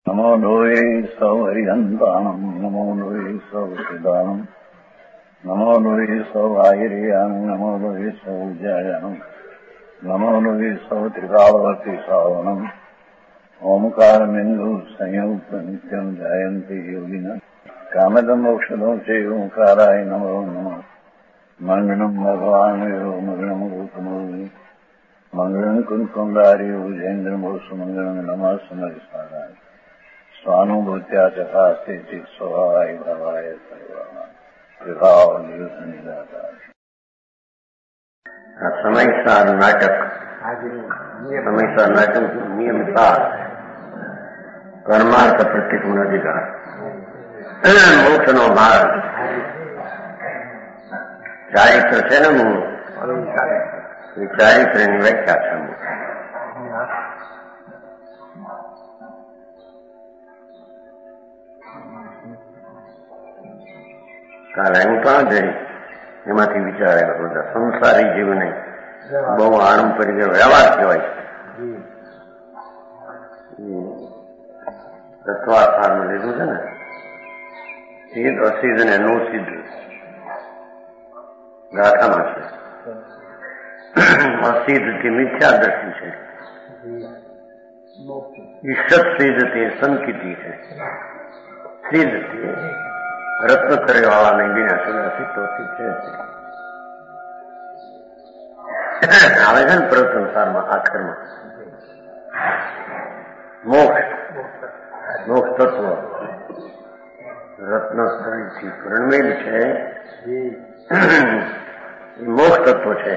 नमो लोये सौहरिहन्ताणम् नमो लोये सौचिदानम् नमो लोये सौवाहिर्याम् नमो लोये सौज्यायाम् नमो लोये सौत्रिकालवती सावनम् ओंकारमिन्दु संयुक्त नित्यम् जायन्ति योगिनः कामदम् मोक्षदम् च ओंकाराय नमो नमः मङ्गलम् भगवान् मङ्गलम् गौतमो मङ्गलम् कुन्कुण्डार्यो जयेन्द्रमोसु मङ्गलम् नमः समरिसाराय स्वानुभूत्या चकास्ते चित् स्वभावाय भावाय समयसार नाटक नियमसार परमार्थ प्रतिपूर्ण अधिकार मोक्ष नो मार्ग ચારિત્ર છે ને હું એ ચારિત્રની વ્યાખ્યા છે કાલે હું ક્યાં જઈ એમાંથી વિચારેલો બધા સંસારી જીવને બહુ આરંપરિક વ્યવહાર કહેવાય છે તત્વાસારમાં લીધું છે ને સિદ્ધ અસિદ્ધ ને નો સિદ્ધ ગાથામાં છે અસિદ્ધ મિથ્યા દ્રષ્ટિ છે ઈષત સિદ્ધ તે સંકિતિ છે સિદ્ધ તે રત્ન કરેવાળાને વિના સુરસિદ્ધ છે આવે છે ને પ્રવચન સારમાં આખરમાં મોક્ષ તત્વ રત્ન થી પ્રણમેલ છે મોક્ષ તત્વ છે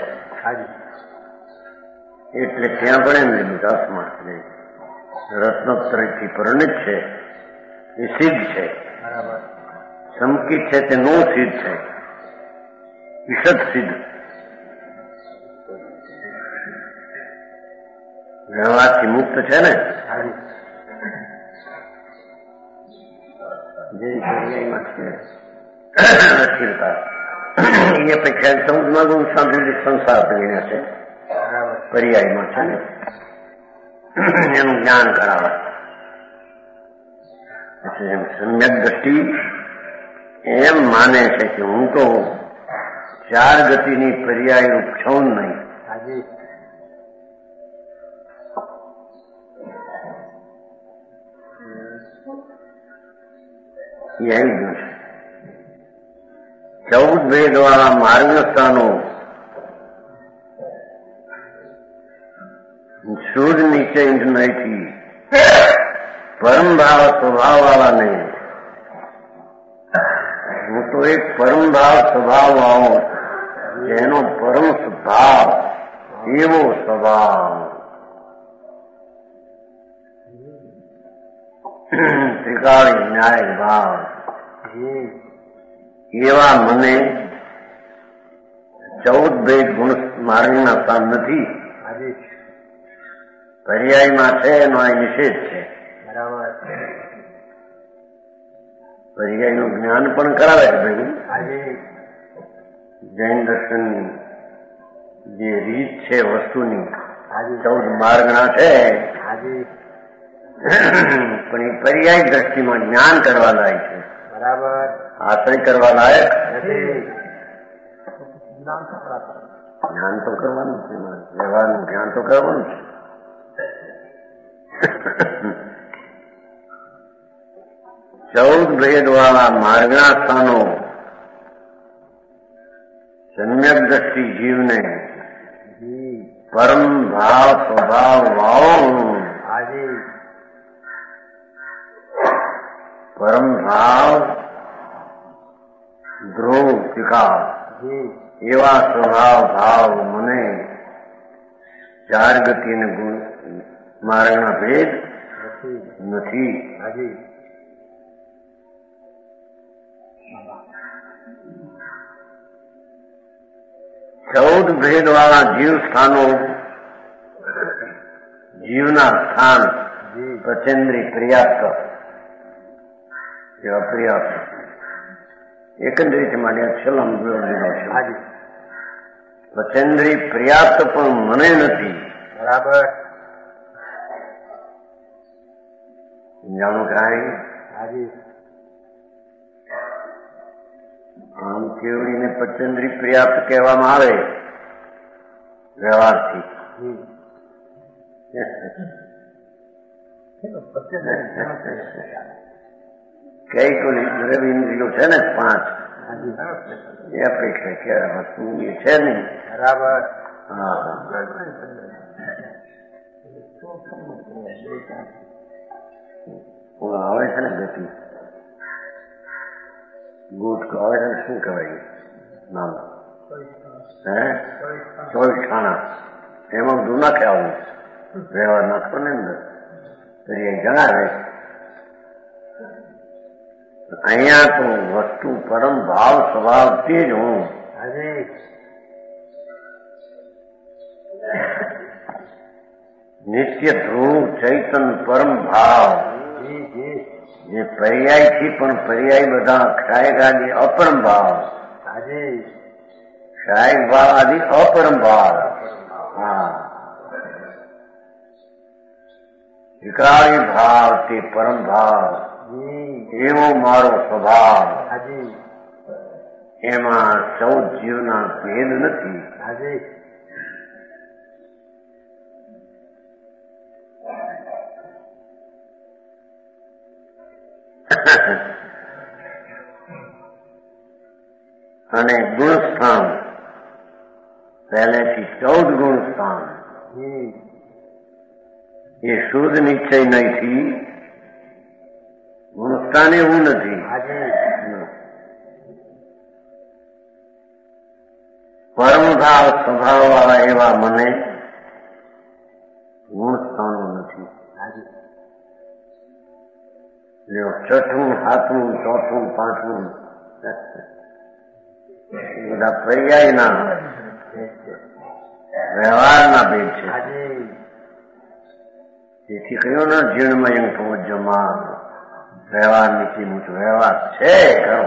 એટલે ત્યાં પણ એમ લીધું દાસમાં રત્નોત્તરીથી પરિણિત છે એ સિદ્ધ છે સંકિત છે તે નો સિદ્ધ છે ઈષદ સિદ્ધ વ્યવહારથી મુક્ત છે ને જે અસ્થિરતા એ અપેક્ષા 14મા ગુણ સાંભળેલી સંસાર પ્રજ્ઞા છે પર્યાયમાં છે ને એનું જ્ઞાન કરાવે સમ્યક દ્રષ્ટિ એમ માને છે કે હું તો 4 ગતિની પર્યાય રૂપ છું નહીં એ આવી ગયું છે 14 ભેદ વાળા માર્ગસ્થાનો શુદ્ધ નિશ્ચય નહીથી પરમ ભાવ સ્વભાવ વાળાને હું તો એક પરમ ભાવ સ્વભાવ વાળો જેનો પરમ સ્વભાવ એવો સ્વભાવ ત્રિકાળી ન્યાય ભાવ એવા મને 14 ભેદ ગુણ માર્ગના સ્થાન નથી પર્યાયમાં છે એનો આ નિષેધ છે પર્યાયનું જ્ઞાન પણ કરાવે છે ભાઈ જૈન દર્શનની જે રીત છે વસ્તુની 14 માર્ગના છે પણ એ પર્યાય દ્રષ્ટિમાં જ્ઞાન કરવા લાયક છે બરાબર આશ્રય કરવા લાયક જ્ઞાન તો કરવાનું છે વ્યવહારનું જ્ઞાન તો કરવાનું છે ચૌદ ભેદ વાળા માર્ગના સ્થાનો સમ્યક દ્રષ્ટિ જીવને પરમ ભાવ સ્વભાવ વાળો પરમ ભાવ ધ્રુવ વિકાસ એવા સ્વભાવ ભાવ મને 4 ગતિ અને ગુણ માર્ગના ભેદ નથી. 14 ભેદ વાળા જીવ સ્થાનો જીવના સ્થાન પ્રચેન્દ્રી પર્યાપ્ત એવા પર્યાપ્ત એકંદરીત માટે છેલ્લા લીધો છે. પ્રચેન્દ્રી પર્યાપ્ત પણ મને નથી. બરાબર. જાણું કરાય હાજી આમ કેવડીને પચેન્દ્રી પર્યાપ્ત કહેવામાં આવે વ્યવહારથી. કઈ કોઈ દ્રવ્ય છે ને 5 એ અપેક્ષા કે વસ્તુ એ છે નહીં. બરાબર. હા આવે છે ને ગતિ ગુટ આવે છે ને શું કહેવાય નામ 24 એમાં બધું નાખે આવું વ્યવહાર નાખતો ને અંદર તો એ જણાવે. અહીંયા તો વસ્તુ પરમ ભાવ સ્વભાવ તે જ હું. નિત્ય ધ્રુવ ચૈતન પરમ ભાવ જે પર્યાયથી પણ પર્યાય બધા ક્ષાયક આદિ અપરમ ભાવ. ક્ષાયક ભાવ આદિ અપરમ ભાવ. હા વિકારી ભાવ તે પરમ ભાવ એવો મારો સ્વભાવ. એમાં 14 જીવના ભેદ નથી. અને ગુણસ્થાન પહેલેથી 14 ગુણસ્થાન એ શુદ્ધ નિશ્ચય નથી. ગુણસ્થાન એવું નથી. પરમભાવ સ્વભાવ વાળા એવા મને ગુણસ્થાનો નથી. છઠ્ઠું 7મું 4થું 5મું બધા પર્યાયના વ્યવહારના ભેદ છે. તેથી કયો ને જીર્ણમય પહોંચમાં વ્યવહાર નીચે મૂછો વ્યવહાર છે ખરો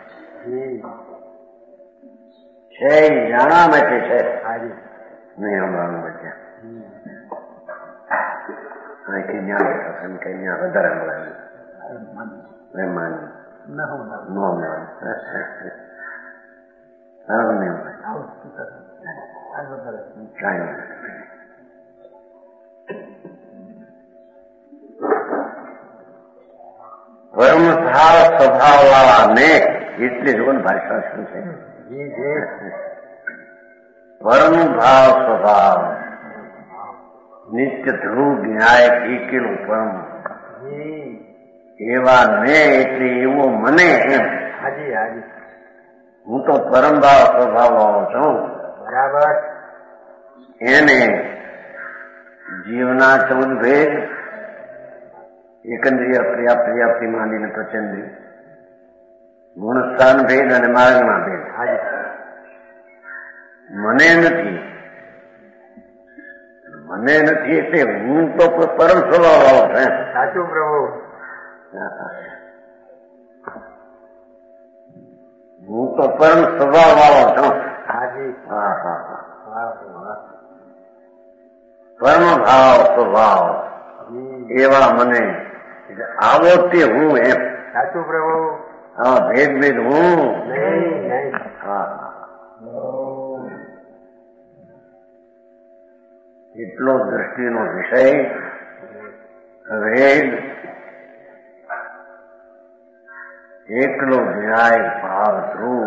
છે જાણવા માટે છે નહીં હમણાં બચ્યા કઈ વધારે હમણાં મહેમાન પરમભાવ સ્વભાવ વાળા ને એટલે જો ભાષા શું છે પરમભાવ સ્વભાવ નિત્ય ધ્રુવ ન્યાય એકેલું પરમ એવા ને એટલે એવો મને એમ. હું તો પરમભાવ સ્વભાવ વાળો છું. બરાબર. એને જીવના 14 ભેદ એકંદ્રિય પ્રિયાપ્તિ માંડીને પ્રચંદ્રિય ગુણસ્થાન ભેદ અને માર્ગના ભેદ મને નથી. મને નથી એટલે હું તો પરમ સ્વભાવ વાળો છું. સાચું પ્રભુ. હું તો પરમ સ્વભાવ વાળો છું. પરમ ભાવ સ્વભાવ એવા મને આવો તે હું એમ. સાચું પ્રભુ. હા ભેદ ભેદ હું એટલો દ્રષ્ટિનો વિષય ભેદ એકલો ન્યાય ભાવ ધ્રુવ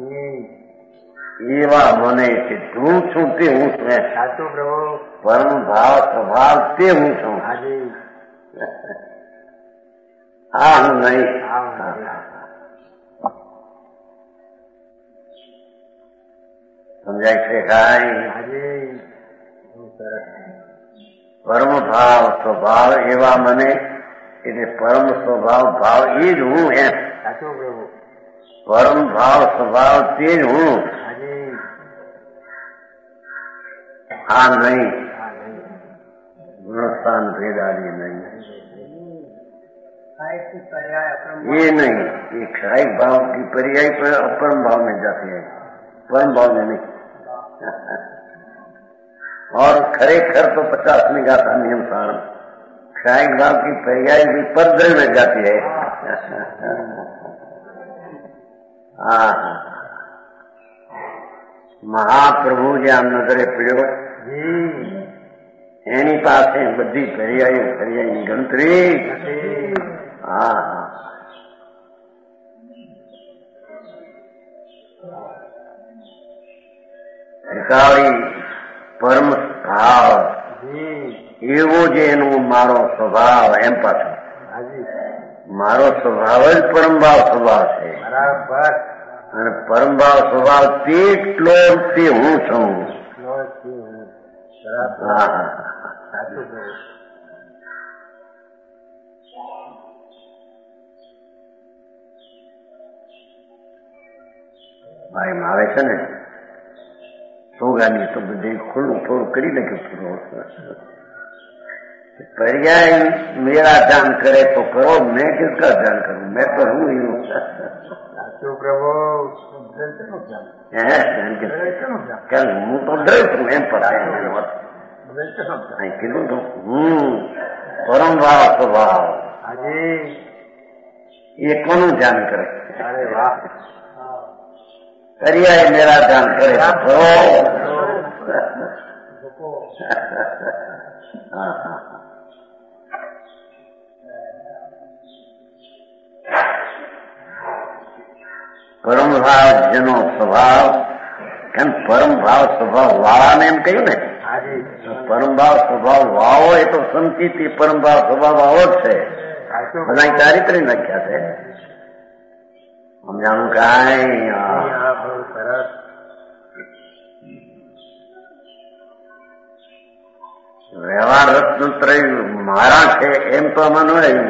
એવા મને છે. ધ્રુવ છું તે હું છું. સાચું પ્રભુ. પરમ ભાવ સ્વભાવ તે હું છું. હા હું નહીં. સમજાય છે કાંઈ? પરમ ભાવ સ્વભાવ એવા મને એટલે પરમ સ્વભાવ ભાવ એ જ હું એમ. સાચું પ્રભુ. પરમ ભાવ સ્વભાવ તે જ હું. હા નહીં. ગુણસ્થાન ભેદ આદિ નહીં. ये नहीं, ये क्षायिक भाव की पर्याय पर अपरम भाव में जाती है, परम भाव में नहीं। और खरेखर तो 50 में गाता नियम सार शाही भाव की पर्याय भी परद्र में जाती है। મહાપ્રભુ જે આમ નજરે પડ્યો એની પાસે બધી ફરિયાની ગણતરી. એકાળી પરમ ભાવ એવો જે એનો મારો સ્વભાવ એમ પાછો મારો સ્વભાવ જ પરમભાવ સ્વભાવ છે. બરાબર. અને પરમભાવ સ્વભાવ તેટલો તે હું છું. ભાઈ આવે છે ને સોગાની તો બધે ખુલ્લું થોડું કરી નાખ્યું. पर्याय मेरा जान करे तो करो, मैं किसका जान करूं, मैं तो हूं ही हूं. प्रभु હું તો ડર છું એમ પર કીધું તો પરમ ભાવ સ્વભાવ એ કોનું જાન કરે? पर्याय मेरा जान करे तो करो. પરમ ભાવ જેનો સ્વભાવ કેમ પરમ ભાવ સ્વભાવ વાળાને એમ કહ્યું ને પરમ ભાવ સ્વભાવ વાવો એ તો સમજીથી પરમ ભાવ સ્વભાવ વાવો જ છે. બધા ચારિત્ર નાખ્યા છે સમજાણું કાંઈ. વ્યવહાર રત્નત્ર મારા છે એમ તો આમાં ન રહ્યું.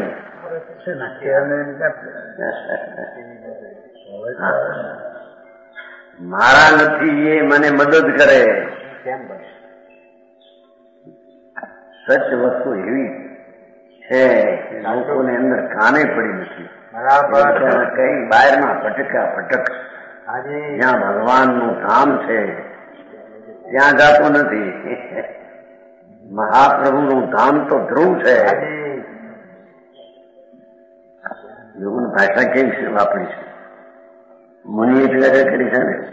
મારા નથી એ મને મદદ કરે. સચ વસ્તુ એવી છે લોકોને અંદર કાને પડી નથી. કઈ બહારમાં ભટકા ભટક જ્યાં ભગવાનનું ધામ છે ત્યાં જાતો નથી. મહાપ્રભુનું ધામ તો ધ્રુવ છે. યોગની ભાષા કેવી છે વાપરી છે મુનિ એટલે કરી છે ને.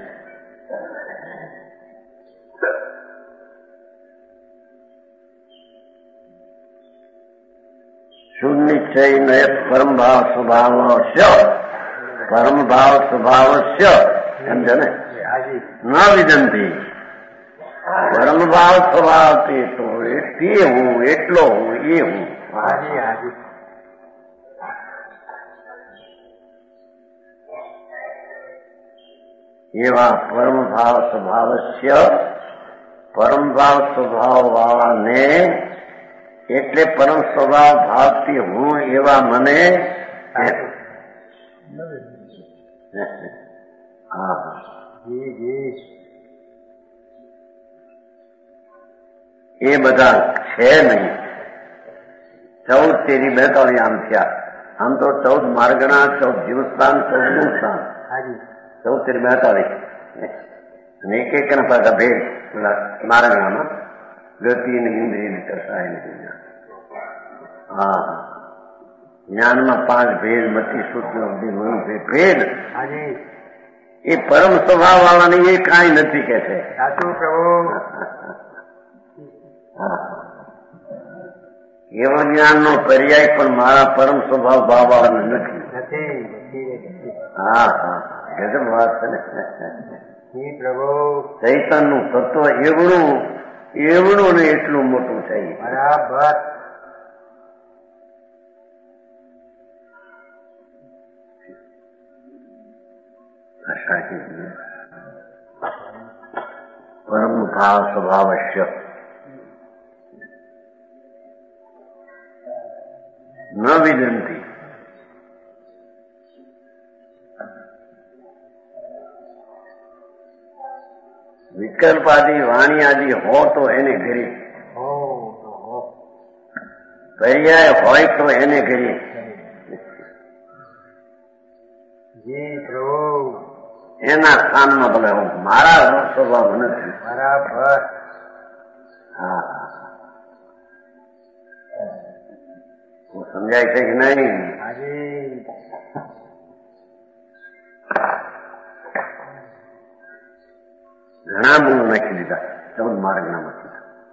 સુનિશ્ચય નય પરમ ભાવ સ્વભાવ પરમ ભાવ સ્વભાવ સમજે ને ન વિદંતી. પરમ ભાવ સ્વભાવ તો તે હું એટલો હું એ હું. એવા પરમ ભાવ સ્વભાવ વાળાને એટલે પરમ સ્વભાવ ભાવથી હું એવા મને એ બધા છે નહીં. 14 તેરી 42 આમ થયા. આમ તો 14 માર્ગણા, 14 જીવસ્થાન, 14 નું સ્થાન, 14 તેરી 42 અને એક ના પાછા ભેદ માર્ગણામાં ગતિ ને ઇન્દ્રિય ને કસાય ને જ્ઞાનમાં 5 ભેદ, મતિ સૂત્ર ભેદ. એ પરમ સ્વભાવ વાળાને એ કાંઈ નથી કે છે. એવો જ્ઞાનનો પર્યાય પણ મારા પરમ સ્વભાવ ભાવ વાળાને નથી. ગજબ વાત છે ને. ચૈતનનું તત્વ એવડું ને એટલું મોટું છે. બરાબર. પરમ ભાવ સ્વભાવશ્ય ન વિદંતી. વિકલ્પ આદિ વાણી આદિ હો તો એને કરી, પર્યાય હોય તો એને કરી. એના સ્થાનમાં ભલે હું મારા સ્વભાવ નથી. બરાબર. સમજાય છે કે નહીં? હાજી. ઘણા ગુણો નાખી દીધા 14 માર્ગના મત.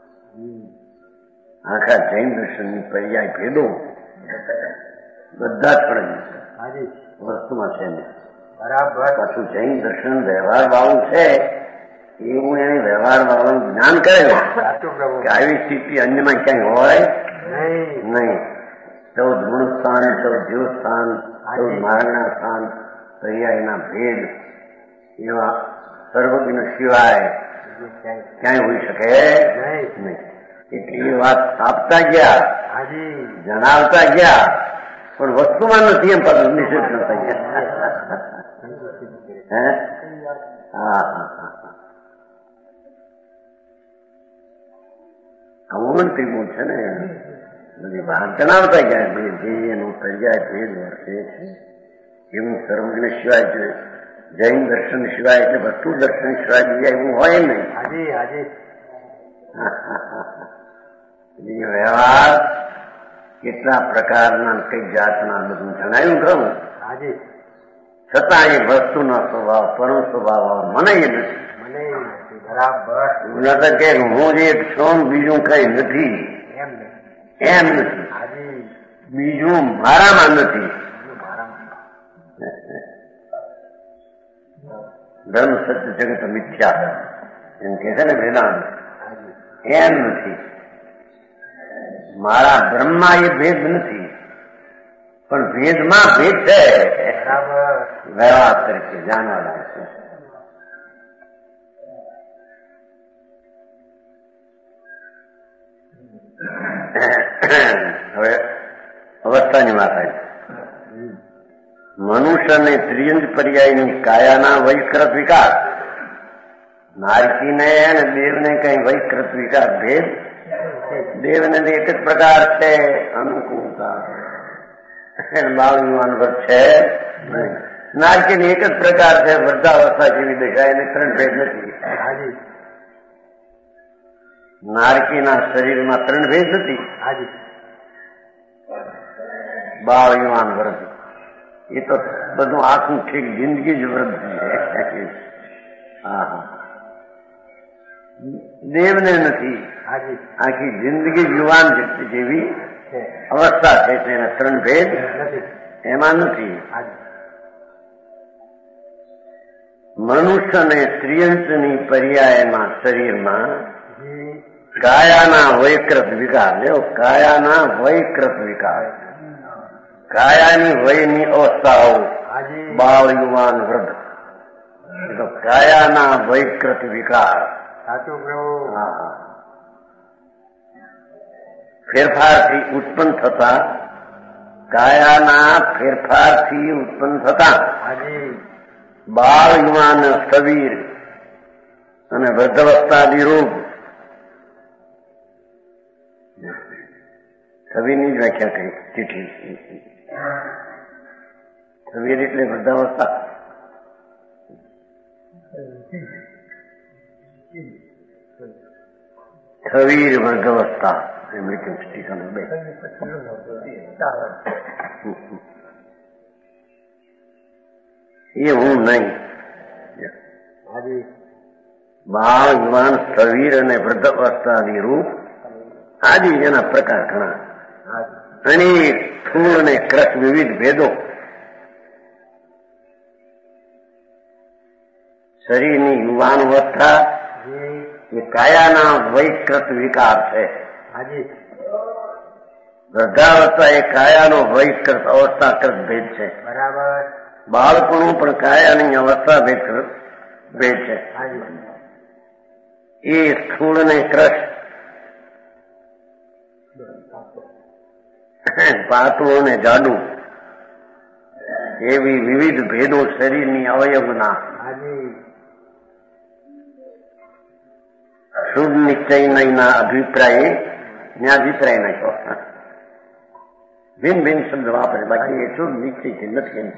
આખા જૈન દર્શનની પર્યાય ભેદો બધા જ પડે હાજી. વસ્તુમાં છે ને. બરાબર. પાછું જૈન દર્શન વ્યવહાર વાળું છે એવું એને વ્યવહાર વાળું જ્ઞાન કરેલું સાચું પ્રભુ. કે આવી સ્થિતિ અન્યમાં ક્યાંય હોય નહીં. નહીં. 14 ગુણ સ્થાન, 14 જીવ સ્થાન, 14 માર્ગના સ્થાન, પર્યાયના ભેદ એવા સર્વજ્ઞ સિવાય ક્યાંય હોઈ શકે નહીં. એટલે એ વાત આપતા ગયા, હાજી. જણાવતા ગયા, પણ વસ્તુમાં નથી એમ પાછું નિષેધ કરતા ગયા. હે? હા હા હા. આવું ત્રિગુણ છે ને બધી વાત જણાવતા ગયા. જે એનું પર્યાય ભેદ વર્તે છે એવું સર્વજ્ઞ સિવાય છે. જૈન દર્શન સિવાય એટલે વસ્તુ દર્શન સિવાય બીજા એવું હોય નહીં. હાજી. હાજી. વ્યવહાર કેટલા પ્રકારના કઈ જાતના બધું જણાયું ખરું. હાજી. છતાં એ વસ્તુનો સ્વભાવ પરમ સ્વભાવ મને નથી. મને નથી. બરાબર. નતર કે હું એક છું બીજું કઈ નથી એમ નહીં. એમ નથી. હાજી. બીજું મારામાં નથી. ધર્મ સત્ય જગત મિથ્યા એમ કે છે ને વેદાંત. એમ નથી. મારા બ્રહ્મા એ ભેદ નથી, પણ ભેદમાં ભેદ છે. બરાબર. વ્યવહાર તરીકે જાણવા લાગે છે. હવે અવસ્થાની વાત આવી. મનુષ્ય અને ત્રિયંજ પર્યાયની કાયાના વૈકૃત વિકાર, નારકીને અને દેવને કઈ વૈકૃત વિકાર ભેદ. દેવને એક જ પ્રકાર છે અનુકૂળતા, બાળયુવાન વર્ગ છે. નારકીને એક જ પ્રકાર છે વૃદ્ધાવસ્થા જેવી દશા, એને 3 ભેદ નથી. હાજી. નારકીના શરીરમાં 3 ભેદ નથી. હાજી. બાળયુવાન વર્ગ એ તો બધું આખું ઠીક જિંદગી જ વૃદ્ધ છે. હા. દેવને નથી. હાજી. આખી જિંદગી યુવાન વ્યક્તિ જેવી અવસ્થા છે તેના 3 ભેદ નથી. એમાં નથી. હાજી. મનુષ્ય અને ત્રિયંશની પર્યાયમાં શરીરમાં જી. કાયાના વૈકૃત વિકાર, લેવો કાયાના વૈકૃત વિકાર, કાયાની વયની અવસ્થાઓ, હાજી. બાળ યુવાન વૃદ્ધ, એ તો કાયાના વૈકૃત વિકાર. સાચું પ્રભુ. હા. ફેરફારથી ઉત્પન્ન થતા, કાયાના ફેરફારથી ઉત્પન્ન થતા હાજી. બાળ યુવાન સ્થવીર અને વૃદ્ધાવસ્થાદી રોગ. સ્થવીરની જ વ્યાખ્યા કરી ચીઠી. સ્થવીર એટલે વૃદ્ધાવસ્થા. સ્થવીર વર્ગાવસ્થા એમ લખ્યું સ્ટીકરનું 2. એ હું નહીં. બાળ યુવાન સ્થવીર અને વૃદ્ધાવસ્થાની રૂપ આદિ એના પ્રકાર ઘણા. અને સ્થૂળ અને કૃત વિવિધ ભેદો શરીરની યુવાન અવસ્થા એ કાયાના વૈકૃત વિકાર છે. વૃદ્ધાવસ્થા એ કાયાનો વૈકૃત અવસ્થાકૃત ભેદ છે. બરાબર. બાળપણું પણ કાયાની અવસ્થા ભેદ છે. એ સ્થૂળ અને કૃત પાતળું અને જાડું એવી વિવિધ ભેદો શરીરની અવયવના શુભ નિશ્ચયના અભિપ્રાય ને અભિપ્રાય નાખ્યો. ભિન્ન ભિન્ન શબ્દ વાપરે, બાકી એ શુભ નિશ્ચય છે નથી.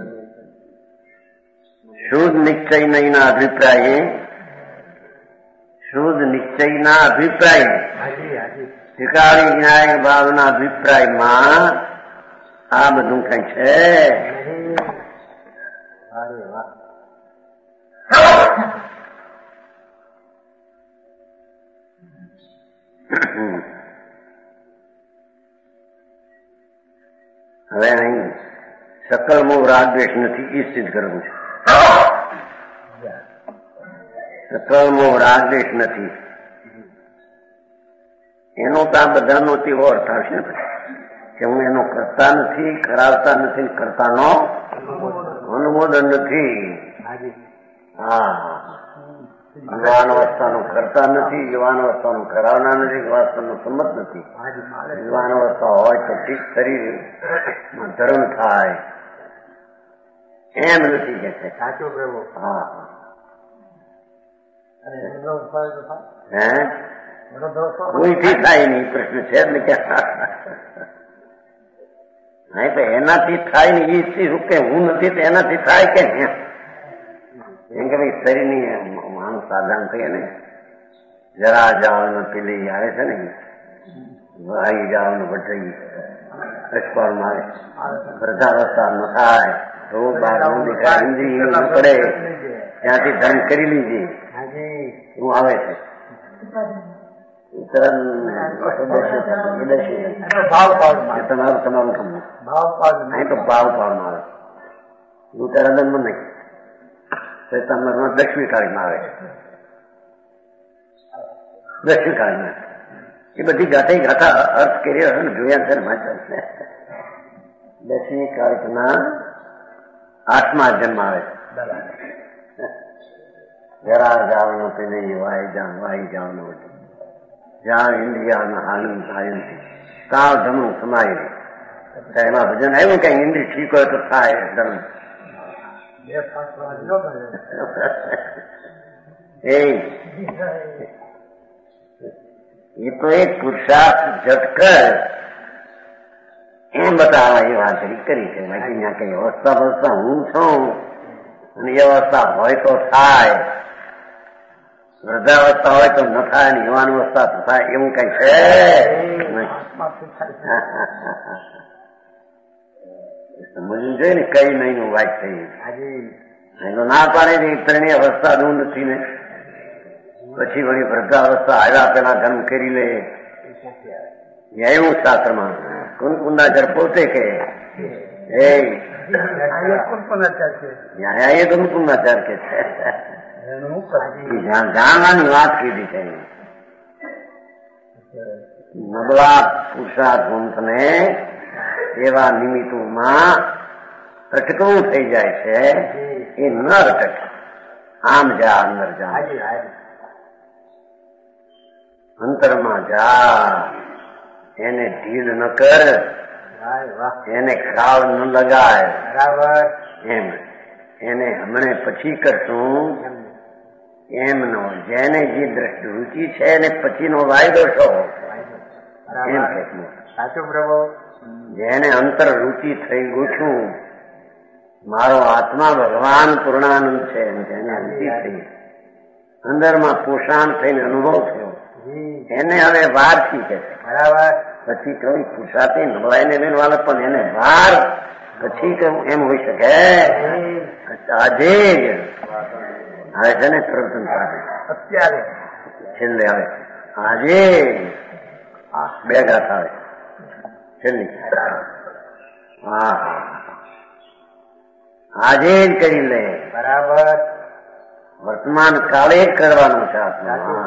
શુદ્ધ નિશ્ચયના અભિપ્રાય, શુદ્ધ નિશ્ચયના અભિપ્રાય ત્રિકાળી ન્યાય ભાવના અભિપ્રાયમાં આ બધું કઈ છે. હવે અહીં સકલ મોહ રાગ દ્વેષ નથી એ સિદ્ધ કરવું છે. સકલ મોહ રાગ દ્વેષ નથી એનો તો આ બધાનો તેવો અર્થ આવશે કે હું એનો કરતા નથી, કરાવતા નથી, કરતાનો અનુમોદન નથી. હા, યુવાન અવસ્થાનું કરતા નથી, યુવાન અવસ્થાનું કરાવનાર નથી, વાસ્તવનો સંમત નથી. યુવાન અવસ્થા હોય તો ઠીક શરીરમાં ધર્મ થાય એમ નથી કે છે. સાચો પ્રભુ. હા હે કોઈથી થાય નહીં, પ્રશ્ન છે જ ને ક્યાં. નહીં તો એનાથી થાય ને એ શું કે હું નથી તો એનાથી થાય કે એમ કે ભાઈ શરીરની આનું સાધન થઈએ ને જરા જાવ ને પેલી આવે છે ને વાઈ જાવ ને વઢઈ અશ્વરમાં આવે વૃદ્ધાવસ્થા ન થાય તો બાર ઇન્દ્રિય ન પડે ત્યાંથી ધર્મ કરી લીજે એવું આવે છે. તમારું કમવું અહીં તો ભાવ ભાવમાં આવે ઉત્તરાધનમાં નહીં, ચૈતન્યમાં દક્ષિણ કાળીમાં આવે. દક્ષિણ કાળીમાં એ બધી ગાતે ગાતા અર્થ કર્યો જોયા છે ને. દક્ષિણ કાળીના 8મા જન્મ આવે. જરા જાવનો પેલે વાઈ જાવનો જ્યાં ઇન્દ્રિયાના આનંદ થાય તાવ ધમું સમાય એમાં ભજન આવ્યું કે ઇન્દ્રિય ઠીક હોય તો થાય ધર્મ. એ તો એક પુરુષાર્થ ઝટકર એમ બતાવવા એ વાત કરી છે. બાકી ત્યાં કઈ અવસ્થા બવસ્થા હું છું અને એ અવસ્થા હોય તો થાય, વૃદ્ધાવસ્થા હોય તો ન થાય ને યુવાન અવસ્થા તો થાય એવું કઈ છે. સમજવું જોઈએ ને કઈ નહીં વાત થઈ એનો ના પાડે ને ત્રણેય અવસ્થા દૂર નથી ને પછી વળી વૃદ્ધાવસ્થા આવ્યા પેલા ધર્મ કરી લે એવું શાસ્ત્રમાં કુંકુંદાચાર પોતે કે કુંકુંદાચાર કે છે જાણવાની વાત કીધી છે. નબળા પુરુષાર્થ વંશને એવા નિમિત્તોમાં અટકવું થઈ જાય છે. એ ન અટકે, આમ જા અંદર જા, અંતરમાં જા, એને ઢીલ ન કર, એને ખાવ ન લગાય, એમ એને હમણે પછી કરશું એમ નો. જેને જે દ્રષ્ટિ રૂચિ છે એને પછીનો વાયદો છો એમ કેટલું સાચું પ્રભુ. જેને અંતર રૂચિ થઈ ગયું મારો આત્મા ભગવાન પૂર્ણાનંદ છે જેને રૂચિ થઈ અંદરમાં પોષણ થઈને અનુભવ થયો એને હવે વાર થી કે છે. બરાબર. પછી કહું પુરુષાર્થ નબળાઈને મેળવાલે પણ એને વાર પછી કહું એમ હોઈ શકે. આજે આવે છે ને પ્રવર્તન સાથે અત્યારે છેલ્લે આવે આજે બે ગાથ આવે છેલ્લી. હા આજે જ કરી લે. બરાબર. વર્તમાન કાળે જ કરવાનું છે આપણે.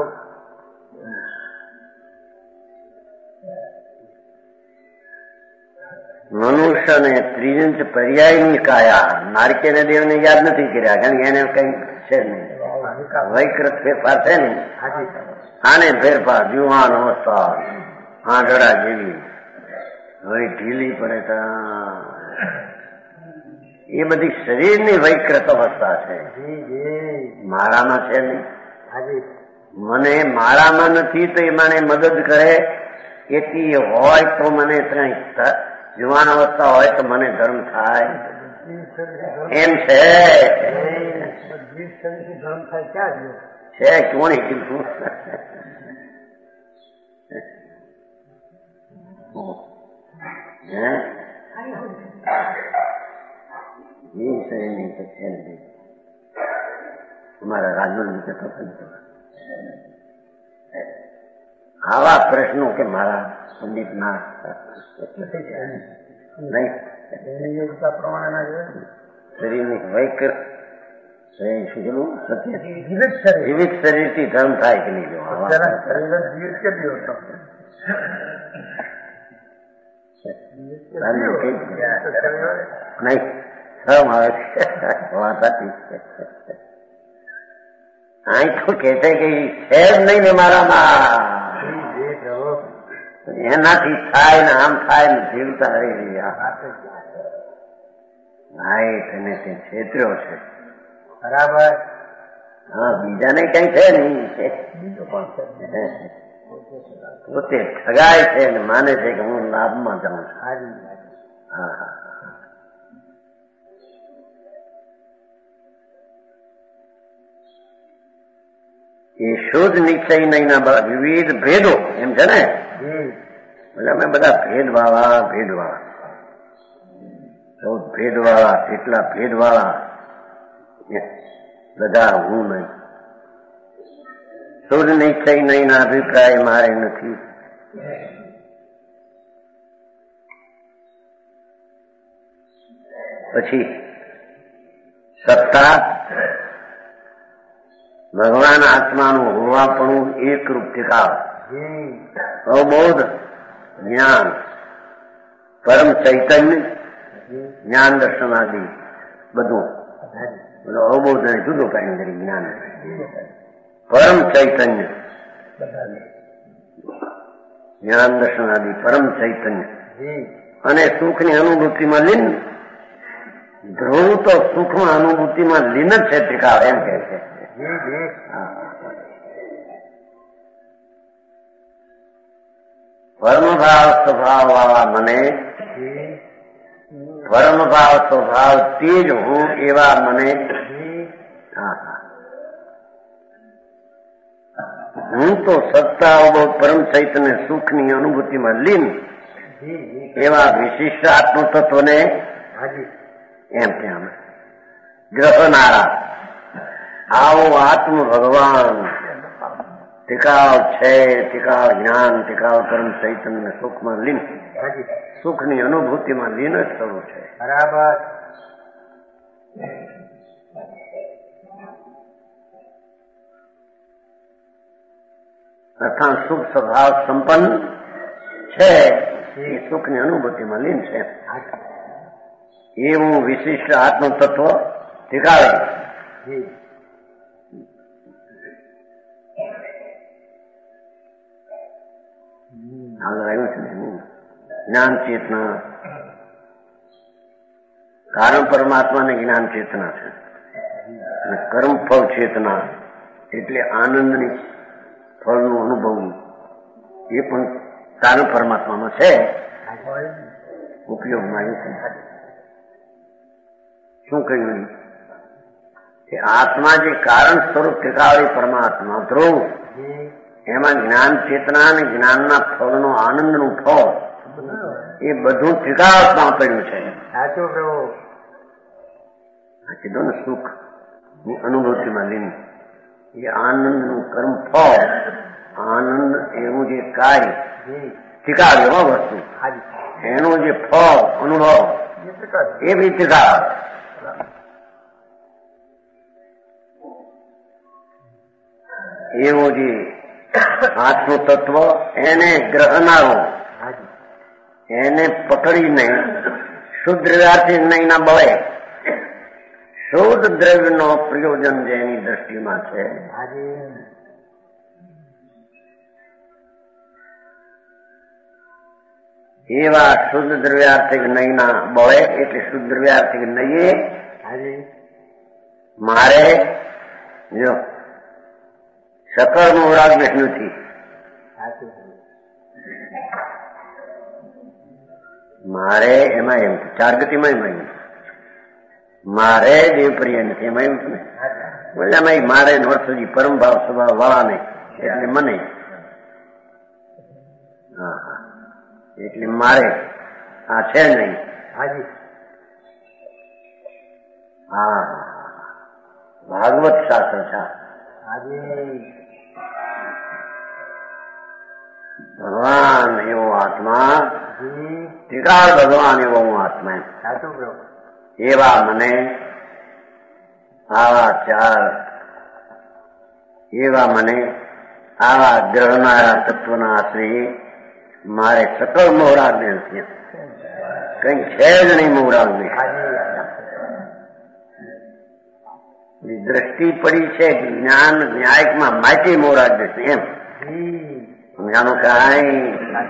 મનુષ્યને ત્રિજંચ પર્યાયની કાયા નારકેય દેવને યાદ નથી કર્યા કારણ કે એને કઈ છે નહીં. વૈકૃત ફેરફાર છે ને આને ફેરફાર જુવાન અવસ્થા આંધળા જેવી હવે ઢીલી પડે તો એ બધી શરીરની વૈકૃત અવસ્થા છે. મારામાં છે નહીં. મને મારામાં નથી તો એ મને મદદ કરે એથી હોય તો મને જુવાન અવસ્થા હોય તો મને ધર્મ થાય એમ છે. છે કોણે કીધું? નહીં તો છે નહીં. અમારા રાજુ કહેતો આવા પ્રશ્નો કે મારા પંડિત ના શરીરની વૈકર જીવિત શરીરથી ધર્મ થાય કે નહીં? નહીં ધર્મ આવે વાત હતી. અહીં તો કે છે કે છે જ નહીં ને મારામાં, એનાથી થાય ને આમ થાય ને જીવતા રહી રહ્યા. ભાઈ તેને તે છેતર્યો છે. બરાબર. હા, બીજાને કઈ છે નહીં. પોતે ઠગાય છે ને માને છે કે હું લાભમાં જાઉં છું. હા હા. એ શુદ્ધ નિશ્ચય નહીંના વિવિધ ભેદો એમ છે ને. એટલે અમે બધા ભેદવાળા એટલા ભેદવાળા બધા હું નહીં. શુદ્ધ નિશ્ચય નહીંના અભિપ્રાય મારે નથી. પછી સત્તા ભગવાન આત્માનું હોવાપણું એકરૂપ ઠેકાવ, અવબોધ જ્ઞાન, પરમ ચૈતન્ય જ્ઞાન દર્શન આદિ બધું અવબોધ ને જુદો કાઢી કરી જ્ઞાન, પરમ ચૈતન્ય જ્ઞાન દર્શન આદિ પરમ ચૈતન્ય અને સુખની અનુભૂતિમાં લીન. ધ્રુવ તો સુખમાં અનુભૂતિમાં લીન જ છે ઠેકાવ એમ કે છે. પરમભાવ સ્વભાવ વાળા મને, પરમભાવ સ્વભાવ તે જ હું એવા મને. હું તો સત્તા પરમ ચૈતન્ય સુખની અનુભૂતિમાં લીન એવા વિશિષ્ટ આત્મ તત્વને એમ કેમ ગ્રહનારા આવો આત્મ ભગવાન ટીકાવ છે. ટીકાવ જ્ઞાન, ટીકાવ પરમ ચૈતન્ય સુખમાં લીન, સુખની અનુભૂતિમાં લીન જ થવું છે. બરાબર. અર્થાત સુખ સ્વભાવ સંપન્ન છે એ સુખની અનુભૂતિમાં લીન છે. એવું વિશિષ્ટ આત્મ તત્વ ટીકાવે. આગળ આવ્યું છે ને જ્ઞાન ચેતના, કારણ પરમાત્માને જ્ઞાન ચેતના છે અને કર્મ ફળ ચેતના એટલે આનંદની ફળનું અનુભવ એ પણ કારણ પરમાત્મામાં છે. ઉપયોગમાં આવ્યું છે. શું કહ્યું કે આત્મા જે કારણ સ્વરૂપ ઠેકાવડી પરમાત્મા ધ્રુવ એમાં જ્ઞાન ચેતના અને જ્ઞાનના ફળનો આનંદનું ફળ એ બધું ઠેકાવમાં પડ્યું છે. સાચું પ્રભુ. આ કીધું ને સુખ ની અનુભૂતિમાં લીન એ આનંદનું કર્મ ફળ, આનંદ એવું જે કાર્ય ઠીકાવ્યો વસ્તુ એનું જે ફળ અનુભવ એ બી ઠીકાવ. એવો જે આત્મ તત્વ એને ગ્રહનારો એને પકડીને શુદ્ધ દ્રવ્યાર્થી નહીં ના બળે શુદ્ધ દ્રવ્યનો પ્રયોજન જેની દ્રષ્ટિમાં છે એવા શુદ્ધ દ્રવ્યાર્થિક નહીં ના બળે એટલે શુદ્ધ દ્રવ્યાર્થિક નહીં મારે જો સકળનું રાગ નથી. મારે એમાં એમ ચાર ગતિમાં એમ મારે દેવપ્રિય નથી એમાં એમ ને બોલ્યા મારે અર્થ સુધી પરમ ભાવ સ્વભાવ વાળા ને એટલે મને એટલે મારે આ છે નહીં. હાજી. હા, ભાગવત શાસ્ત્ર છે. હાજી. ભગવાન એવો આત્મા, જી. ત્રિકાળ ભગવાન એવો હું આત્મા. સાચું પ્રભુ. એવા મને આવા ચાર, એવા મને આવા ગ્રહનારા તત્વના આશ્રય મારે સકળ મોહરાજને નથી. કઈ છે જ નહીં મોહરાજને. દ્રષ્ટિ પડી છે જ્ઞાન ન્યાયમાં માટી મોહરાજ દેશે એમ. સમજાનું કાંઈ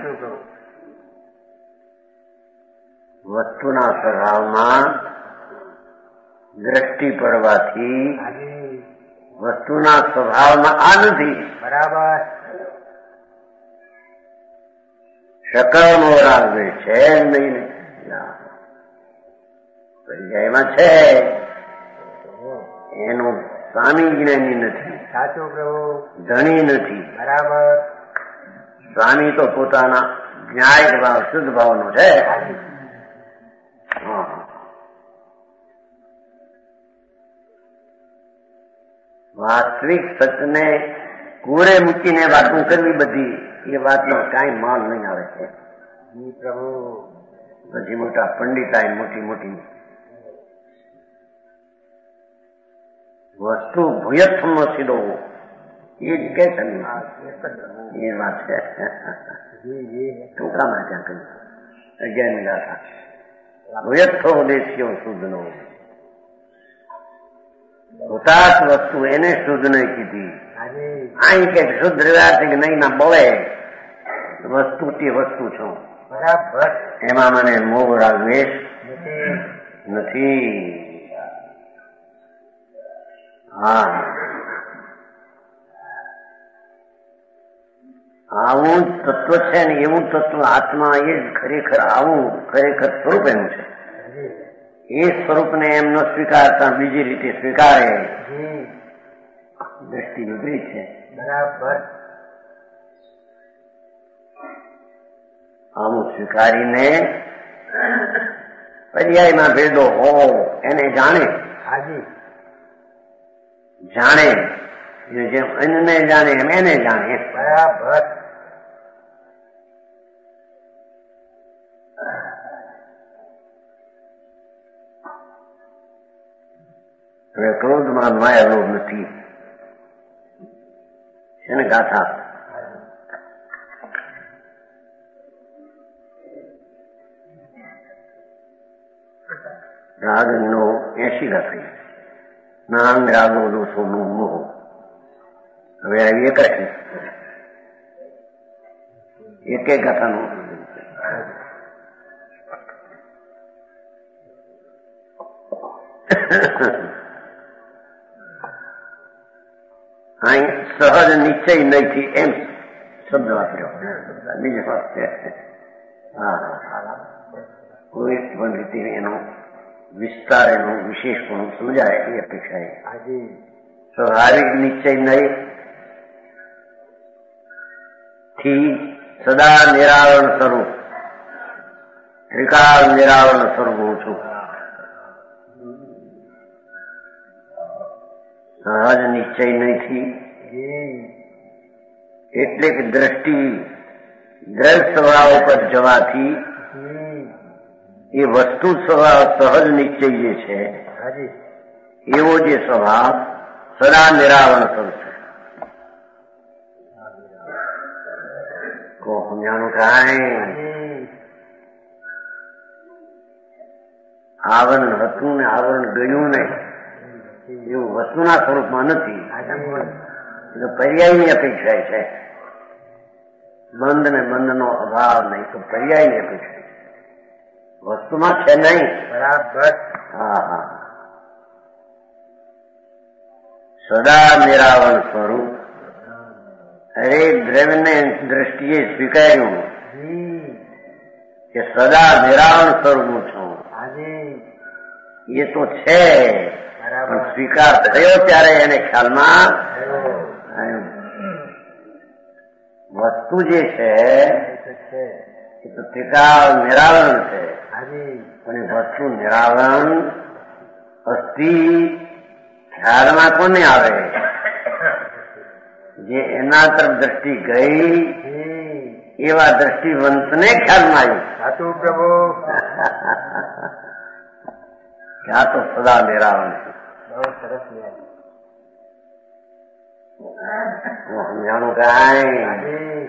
વસ્તુના સ્વભાવમાં દ્રષ્ટિ પડવાથી વસ્તુના સ્વભાવમાં આ નથી. બરાબર. શકળ મોહરાજ છે નહીં. પર્યાયમાં છે એનું સ્વામી જ્ઞાની નથી. સાચું પ્રભુ. ધણી નથી. બરાબર. સ્વામી તો પોતાના ન્યાય ભાવ શુદ્ધ ભાવનો છે. વાસ્તવિક સચને કુરે મૂકીને વાતો કરવી બધી એ વાતનો કાંઈ માલ નહીં આવે છે. પ્રભુ. પછી મોટા પંડિતાય મોટી મોટી વસ્તુ ભૂયત્વનો સીધો એ જ કે છે એ વાત છે. ટૂંકામાં ત્યાં કહ્યું 11મી ગાથા ભૂયત્વ દેશીઓ શુદ્ધનો ભૂતાત વસ્તુ એને શુદ્ધ નહીં કીધી. અહીં કે શુદ્ધ રહ્યા કે નહીં ના બોલે વસ્તુ તે વસ્તુ છું. બરાબર. એમાં મને મોહ રાગવેશ નથી. હા, આવું તત્વ છે ને એવું તત્વ આત્મા એ જ ખરેખર આવું ખરેખર સ્વરૂપ એનું છે. એ સ્વરૂપને એમ ન સ્વીકારતા બીજી રીતે સ્વીકારે દ્રષ્ટિ વિપરીત છે. બરાબર. આવું સ્વીકારીને પર્યાયમાં ભેદો હો એને જાણે. હાજી. જાણે જેમ અન્યને જાણે એમ એને જાણે. બરાબર. હવે ક્રોધમાં માયા લોભ નથી એને ગાથા. રાગનો 80 ગાથા. નાંગ રાગો દોષોનું મોહ. હવે આવી એક એક ગાથાનું અહીં સહજ નિશ્ચય નથી એમ શબ્દ વાપર્યો. બીજી વાત છે. હા, કોઈ પણ રીતે એનો વિસ્તાર એનો વિશેષ પણ સમજાય એ અપેક્ષાએ. સ્વાભાવિક નિશ્ચય નહીં થી સદા નિરાવરણ સ્વરૂપ ત્રિકાળ નિરાવરણ સ્વરૂપ હું છું. સહજ નિશ્ચય નથી એટલે કે દ્રષ્ટિ દ્રવ્ય સ્વભાવ પર જવાથી એ વસ્તુ સ્વભાવ સહજ નિશ્ચય જે છે એવો જે સ્વભાવ સદા નિરાવરણ સ્વરૂપ છે. સમજાણું કાંઈ આવરણ હતું ને આવરણ ગયું નહીં એવું વસ્તુના સ્વરૂપમાં નથી. એટલે પર્યાયની અપેક્ષા છે. બંધ ને બંધનો અભાવ નહીં તો પર્યાયની અપેક્ષા વસ્તુમાં છે નહીં. બરાબર. હા હા, સદા નિરાવરણ સ્વરૂપ. અરે દ્રવ્યને દ્રષ્ટિએ સ્વીકાર્યું કે સદા નિરાવરણ સ્વરૂપ છું એ તો છે પણ સ્વીકાર થયો ત્યારે એને ખ્યાલમાં વસ્તુ જે છે એ તો ટીકાળ નિરાવરણ છે. હાજી. પણ એ વસ્તુ નિરાવરણ અસ્થિ ખ્યાલમાં કોને આવે? જે એના તરફ દ્રષ્ટિ ગઈ એવા દ્રષ્ટિવંતને ખ્યાલમાં આવ્યું. સાચું પ્રભુ. ક્યાં તો સદા નિરાવરણ છે. બહુ સરસ યાદ. સમજાણું કાંઈ? હાજી.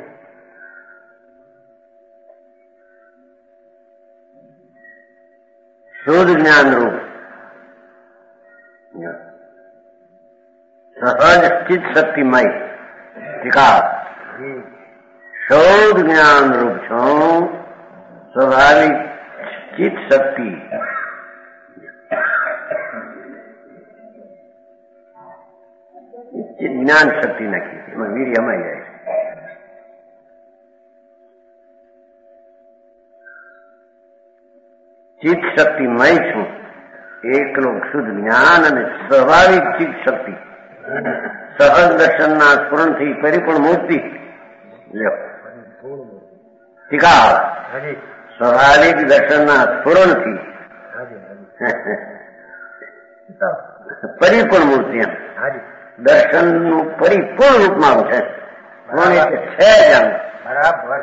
શુદ્ધ જ્ઞાન રૂપ સહજ ચિત્ત શક્તિમય ટીકા શુદ્ધ જ્ઞાન રૂપ છું સ્વાભાવિક ચિત્ત શક્તિ જ્ઞાન શક્તિ નાખી એમાં વીર્ય અમાઈ જાય છે. ચિત્ત શક્તિમય છું એકલો શુદ્ધ જ્ઞાન અને સ્વાભાવિક ચિત્ત શક્તિ સહજ દર્શનના સ્ફુરણથી પરિપૂર્ણ મૂર્તિ ટીકા સ્વાભાવિક દર્શનના સ્ફુરણથી પરિપૂર્ણ મૂર્તિ એમ દર્શનનું પરિપૂર્ણ રૂપમાં છે. છે જ બરાબર.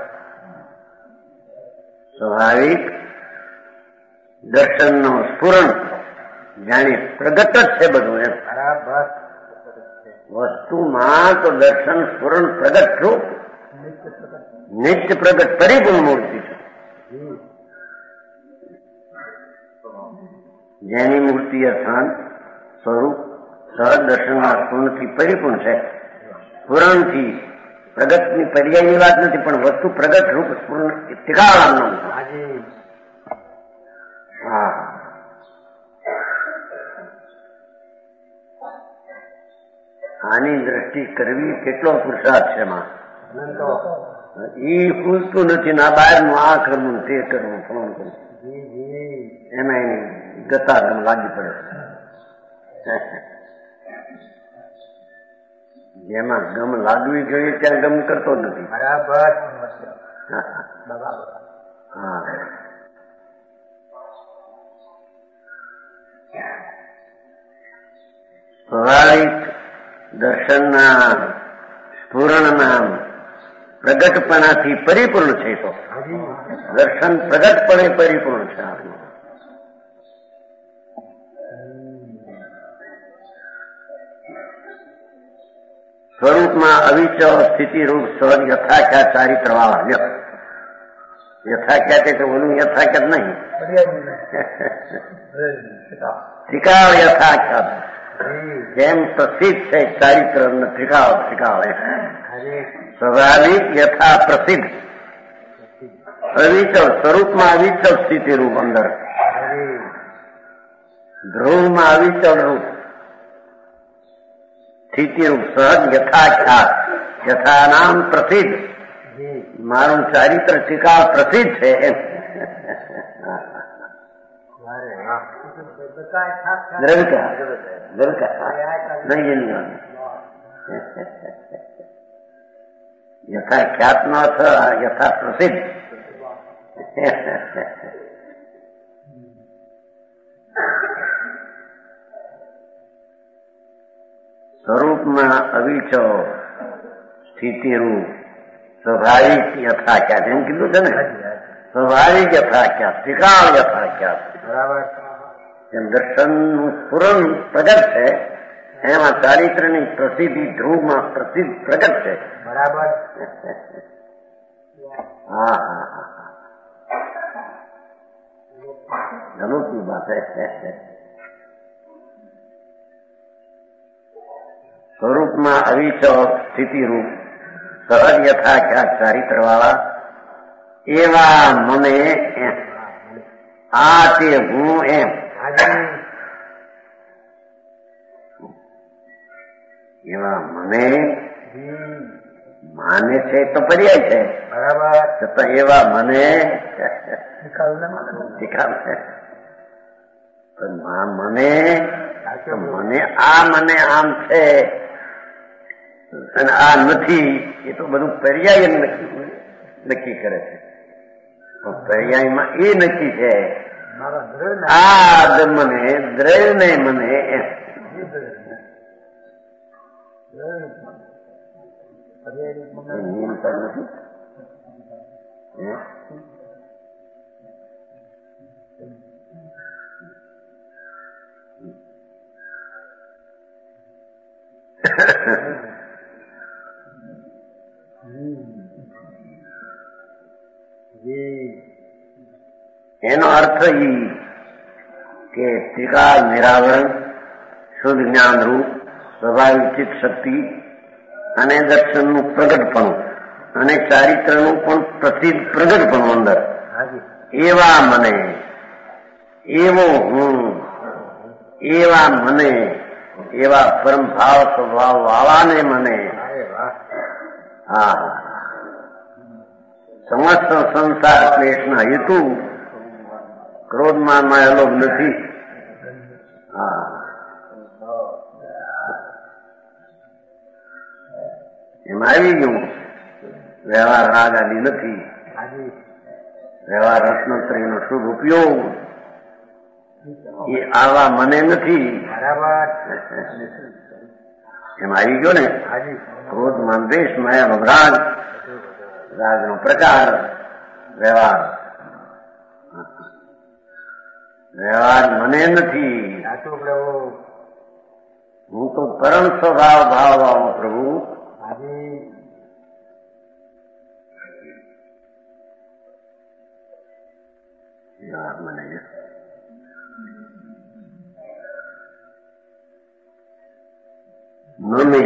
સ્વાભાવિક દર્શનનો સ્ફુરણ જાણે પ્રગટ જ છે બધું એમ. બરાબર. વસ્તુમાં તો દર્શન સ્ફુરણ પ્રગટ રૂપ નિત્ય પ્રગટ પરિપૂર્ણ મૂર્તિ છે. જેની મૂર્તિ અસ્થાન સ્વરૂપ સહજ દર્શનના સ્ફુરણથી પરિપૂર્ણ છે. સ્ફુરણથી પ્રગટની પર્યાયની વાત નથી પણ વસ્તુ પ્રગટ રૂપ સ્ફુરણ ટીકાવાનું. હા આની દ્રષ્ટિ કરવી કેટલો પુરુષાર્થ છે માં. એ પૂછતું નથી ના બહારનું આ કરવું તે કરવું ફોન કરવું એમાં એની ગતા લાગી પડે. જેમાં ગમ લાગવી જોઈએ ત્યાં ગમ કરતો નથી. બરાબર. હા સ્વાભાવિક દર્શનના સ્ફુરણના પ્રગટપણાથી પરિપૂર્ણ છે. તો દર્શન પ્રગટપણે પરિપૂર્ણ છે. સ્વરૂપમાં અવિચળ સ્થિતિ રૂપ સહજ યથાખ્યાત ચારિત્ર વાળા. યથાખ્યાત એટલે ઓલું યથાખ્યાત નહીં. ત્રિકાળ યથાખ્યાત જેમ પ્રસિદ્ધ છે ચારિત્ર ત્રિકાળ ત્રિકાળ સ્વાભાવિક યથા પ્રસિદ્ધ અવિચળ સ્વરૂપમાં અવિચળ સ્થિતિ રૂપ અંદર ધ્રુવમાં અવિચળ રૂપ સ્થિતિ રૂપ સહજ યથાખ્યાત યથા નામ પ્રસિદ્ધ મારું ચારિત્ર ટીકા પ્રસિદ્ધ છે એમ. યથાખ્યાત નો અર્થ યથા પ્રસિદ્ધ. સ્વરૂપમાં અવિચળ સ્થિતિરૂપ સ્વાભાવિક યથાખ્યાત એમ કીધું છે ને. સ્વાભાવિક યથાખ્યાત ત્રિકાળ યથાખ્યાત બરાબર. જેમ દર્શનનું સ્ફુરણ પ્રગટ છે એમાં ચારિત્રની પ્રસિદ્ધિ ધ્રુવમાં પ્રસિદ્ધ પ્રગટ છે. બરાબર. હા હા હા ધનુષની વાત છે. સ્વરૂપમાં અવિચળ સ્થિતિરૂપ સહજ યથાખ્યાત ચારિત્ર વાળા એવા મને આ તે હું એમ એવા મને માને છે તો પર્યાય છે. બરાબર. છતાં એવા મને મને આમ છે અને આ નથી એ તો બધું પર્યાય નક્કી કરે છે. પર્યાયમાં એ નક્કી છે મારા દ્રઢ આ મને દ્રઢ નહીં મને એમ નિયમ પર નથી એનો અર્થ એ કે ત્રિકાળ નિરાવરણ શુદ્ધ જ્ઞાન રૂપ સ્વાભાવિક ચિત્ત શક્તિ અને દર્શનનું પ્રગટપણું અને ચારિત્રનું પણ પ્રસિદ્ધ પ્રગટપણું અંદર એવા મને એવો હું એવા મને એવા પરમ ભાવ સ્વભાવ વાળાને મને હા સમસ્ત સંસાર ક્લેશના હેતુ ક્રોધમાં માયેલો નથી હા એમાં આવી ગયું વ્યવહાર રાગ આદિ નથી વ્યવહાર રત્નત્રયનો શુભ ઉપયોગ એ આવા મને નથી એમાં આવી ગયો ને ક્રોધ માન દ્વેષ માયાનો રાગ રાગનો પ્રકાર વ્યવહાર વ્યવહાર મને નથી હું તો પરમ સ્વભાવ ભાવ વાળો પ્રભુ મને નમે